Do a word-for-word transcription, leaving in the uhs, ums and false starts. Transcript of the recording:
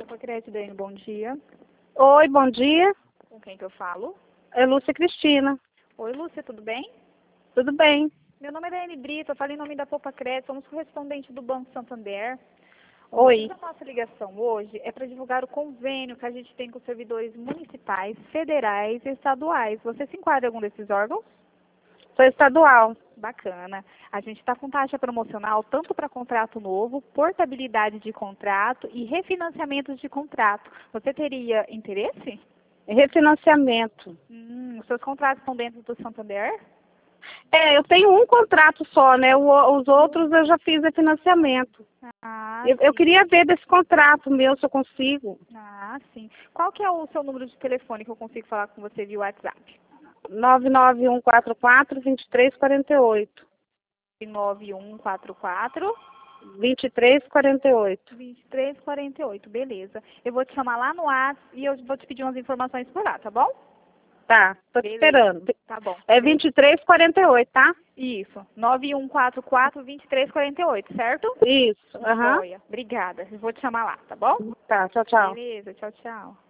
Copa Crédito, Dani, bom dia. Oi, bom dia. Com quem que eu falo? É Lúcia Cristina. Oi, Lúcia, tudo bem? Tudo bem? Meu nome é Dani Brito, eu falo em nome da Copa Crédito, somos correspondente do Banco Santander. O Oi. motivo da nossa ligação hoje é para divulgar o convênio que a gente tem com os servidores municipais, federais e estaduais. Você se enquadra em algum desses órgãos? Sou estadual. Bacana. A gente está com taxa promocional tanto para contrato novo, portabilidade de contrato e refinanciamentos de contrato. Você teria interesse? Refinanciamento. Hum, os seus contratos estão dentro do Santander? É, eu tenho um contrato só, né? O- os outros eu já fiz refinanciamento. Ah, Eu, eu sim. queria ver desse contrato meu, se eu consigo. Ah, sim. Qual que é o seu número de telefone que eu consigo falar com você via WhatsApp? nove nove um quatro quatro, dois três quatro oito. nove um quatro quatro, vinte e três quarenta e oito. dois três quatro oito, beleza. Eu vou te chamar lá no WhatsApp e eu vou te pedir umas informações por lá, tá bom? Tá, tô te Beleza. esperando. Tá bom. É vinte e três quarenta e oito, tá? Isso. nove um quatro quatro, dois três quatro oito, certo? Isso, aham. Joia. Obrigada. Eu vou te chamar lá, tá bom? Tá, tchau, tchau. Beleza. Tchau, tchau.